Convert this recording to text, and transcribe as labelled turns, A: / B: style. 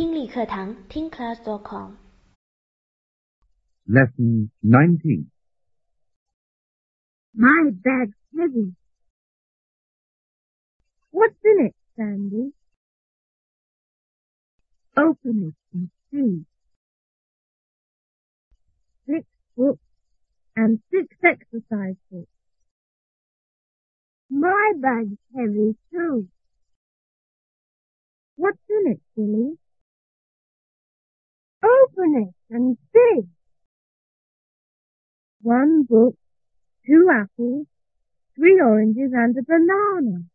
A: 听力课堂听class.com
B: Lesson 19.
C: My bag's heavy. What's in it, Sandy? Open it and see. 6 books and 6 exercise books. My bag's heavy too. What's in it, Billy? Open it and see. 1 book, 2 apples, 3 oranges and a banana.